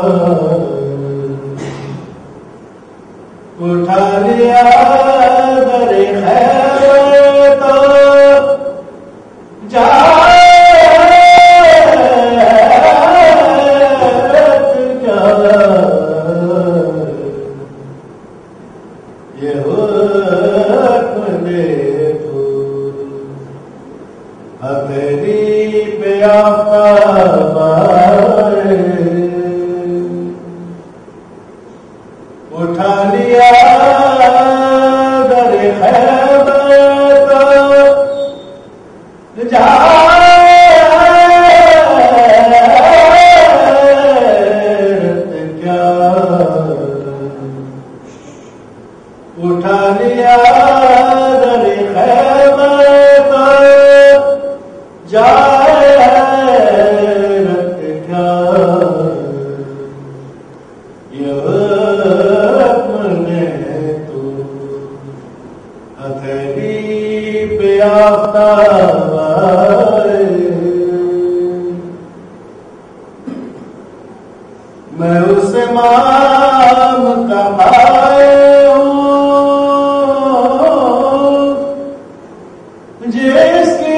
اٹھا لیا در خیر تو جارت کیا یہ حکم دے تو ہتھیلی پہ آفتاب آئے اٹھا لیا در خیبر تو جارت کیا اٹھا لیا در خیبر تو جارت کیا یہ ہتھیلی پہ آفتاب آئے میں اس امام کا بھائی ہوں جس کی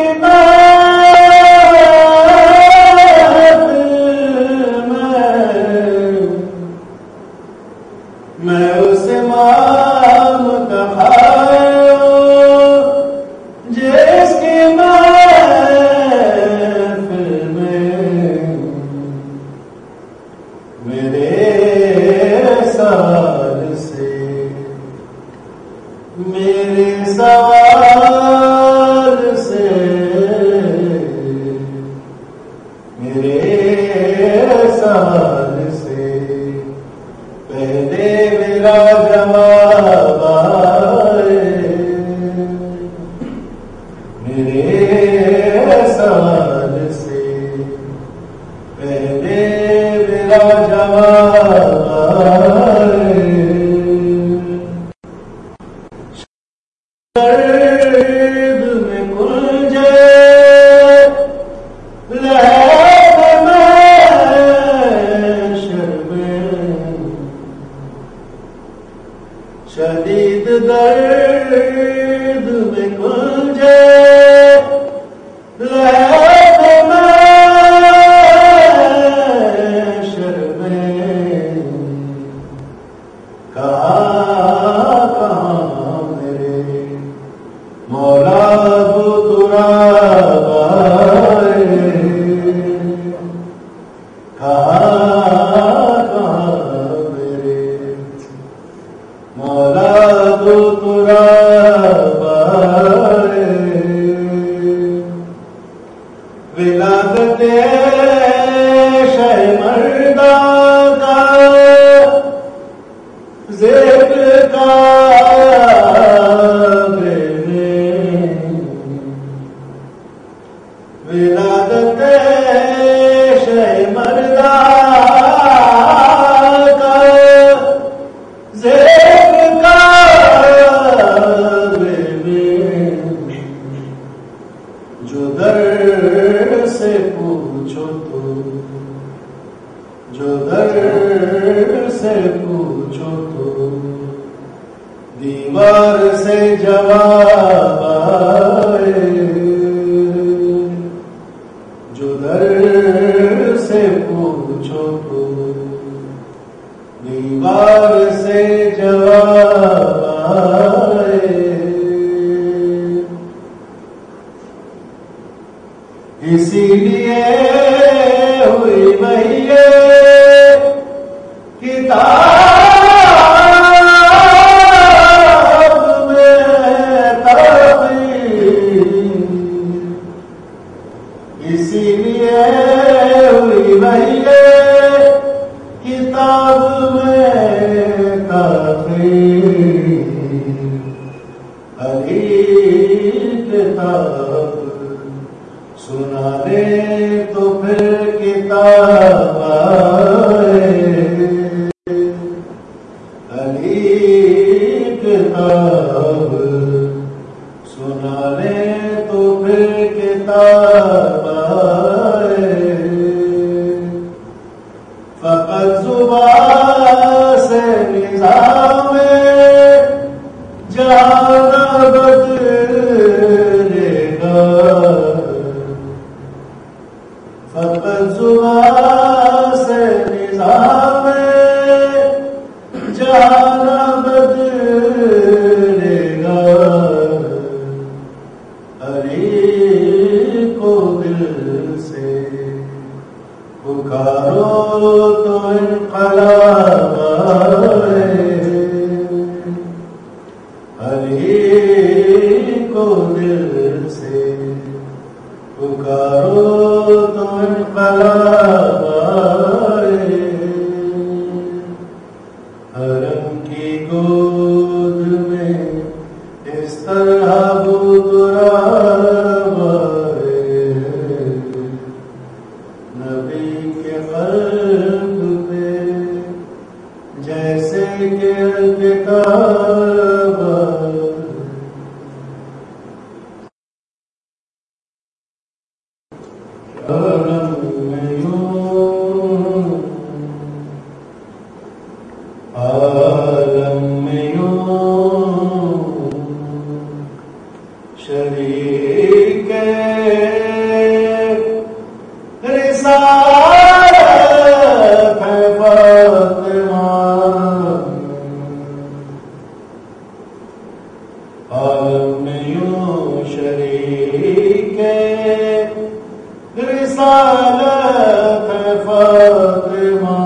میں اس امام کا بھائی ہوں جس کی محفل میں میرے سوال سے میرے سوال سے میرے سوال سے پہلے میرا جواب آئے میرے سوال سے پہلے میرا جواب آئے درد میں گنجے لہر میں شرمیں شدید درد میں گنجے لہر میں شرمیں کہاں کہاں میرے مولا ابو تراب آئے کہاں کہاں میرے مولا ابو تراب آئے ولادت شہ مردہ کا ذکر کعبے میں ولادت شہ مردہ کا ذکر کعبے میں جو در سے پوچھو تو جو در سے پوچھو تو دیوار سے جواب آئے جو در سے پوچھو تو دیوار سے جواب آئے اسی لیے ہوئی وہی کتاب میں تحقیق اسی لیے ہوئی وہی کتاب میں تحقیق علی کتاب سنا لے تو پھر کتاب آئے علی کتاب سنا لے تو پھر کتاب آئے فقط زبان سے نظام جہاں بدلے گا، فقط زبان سے نظام جہاں بدلے گا، علی کو دل سے پکارو تو انقلاب آئے، علی کو دل سے پکارو تو انقلاب آئے، حرم کی گود میں اس طرح بودراب آئے، نبی کے قلب پہ جیسے کہ الکتاب عالم میں یوں شریک رسالت ہے فاطمہ، عالم میں یوں شریک رسالت ہے فاطمہ،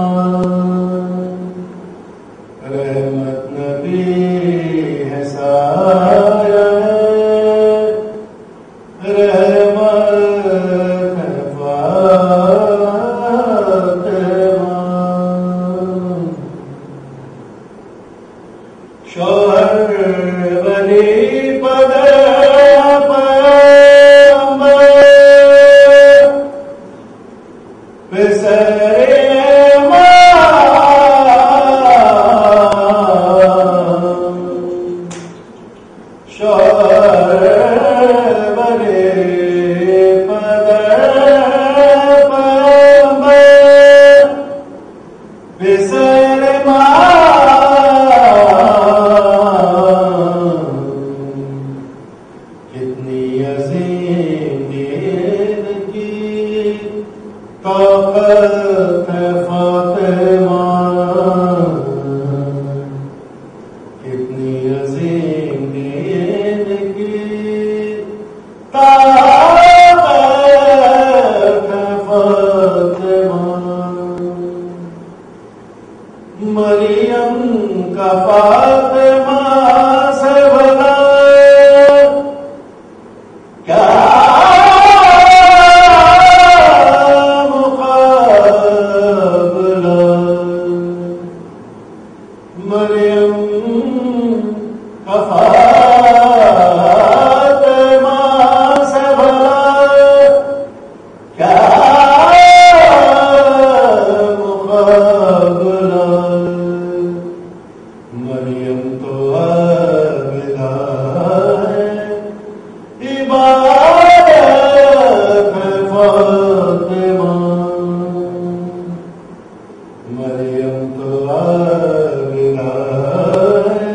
رحمت نبی ہے سایہ، رحمت ہے فاطمہ، شوہر ولی کتنی عظیم دین کی طاقت ہے فاطمہ، کتنی عظیم دین کی طاقت ہے فاطمہ، مریم کا فاطمہ سے بنا کیا مقابلہ، مریم کا فاطمہ سے بنا کیا مقابلہ، مریم تو عابدہ ہے، عبادت ہے فاطمہ، مریم تو عابدہ ہے،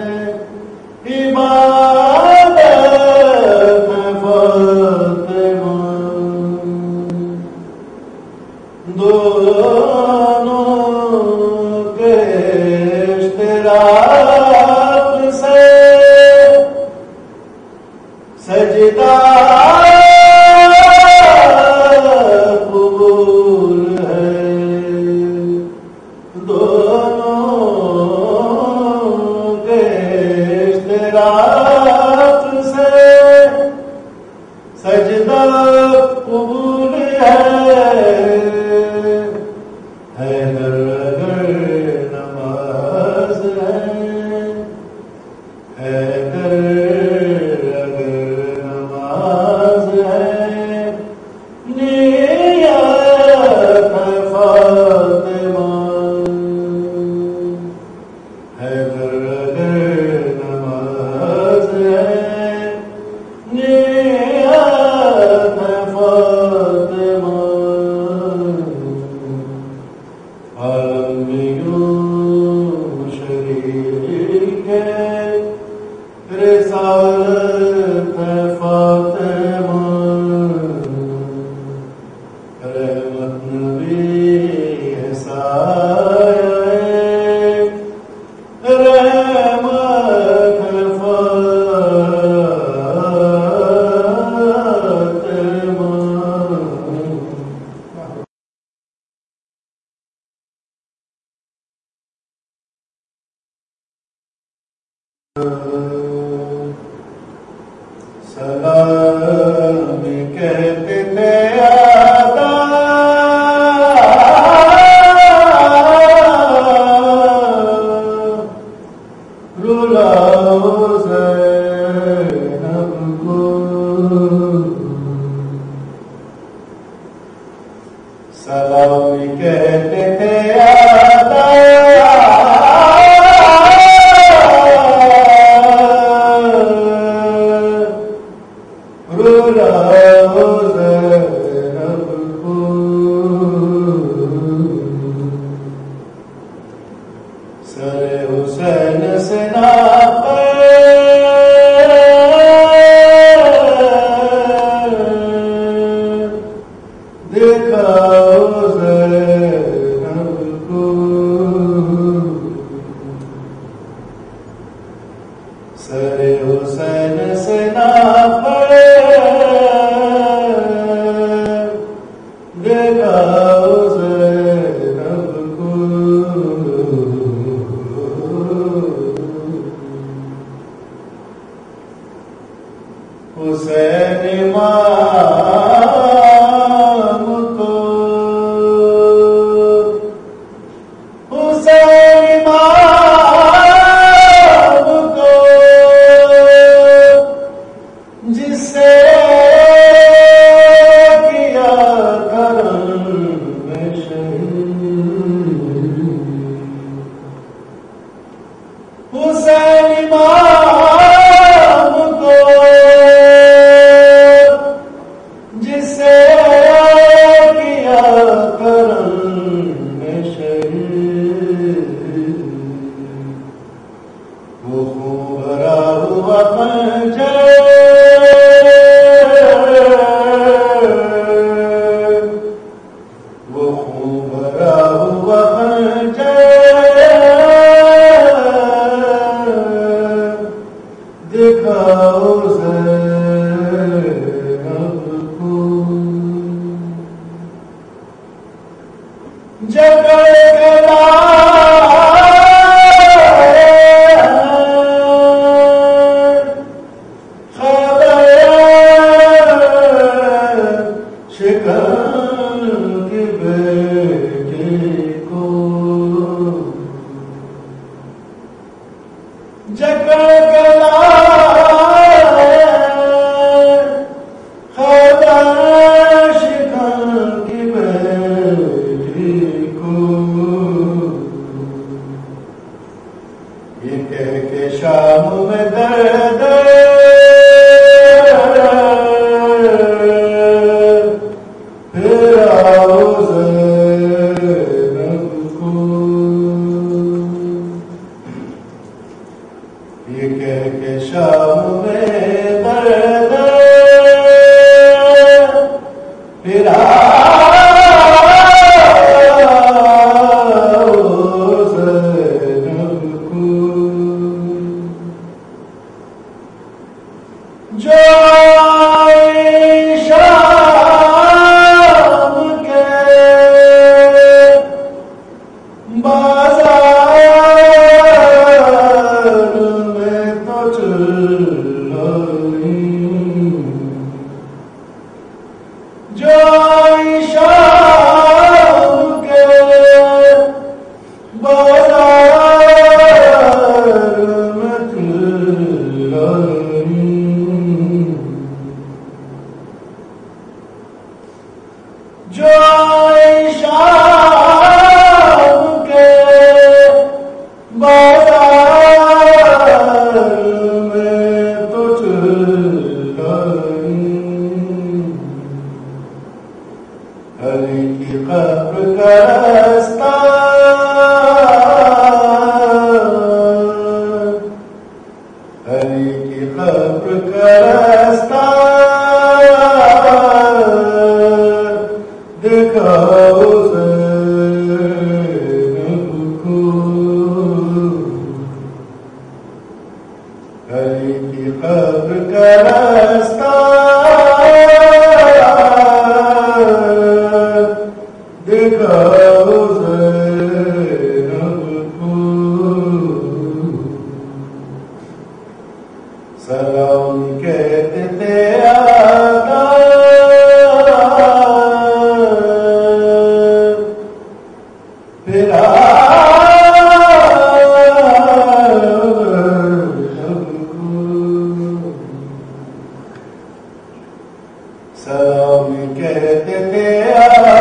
عبادت ہے فاطمہ، دونوں کے اشتراک سے سجدہ قبول ہے، دونوں کے اشتراک سے سجدہ قبول ہے، حیدر اگر نماز ہے، حیدر اگر نماز ہے، نیت ہے فاطمہ، عالم میں یوں شریک ہے رسالت فاطمہ رحمت نبی سایہ رحمت سلام کہتے تھے آدھا رولاؤ زینب کو سلام کہتے تھے آدھا حسین سے دکھاؤ زینب کو سر حسین سے دکھاؤ زینب کو حسین امام کو حسین امام کو جس سے کیا کرم میں شہید حسین امام کو جسے کیا کرم میں شہید وہ خون بھرا ہوا خنجر وہ خون بھرا ہوا خنجر دکھاؤ زینب کو جگہ گلا شکن کی بیٹی کو جگہ گلا شکن کی بیٹی کو یہ کہہ کے شام میں درد پھر آؤ زینب کو یہ کہہ کے شام میں درد پھر آؤ زینب کو جو شام کے بازار میں تو چلائی جو شام کے بازار میں چلائی جو شام کے بازار میں تو چلائی علی کی قبر کا راستہ سلام کہتے تھے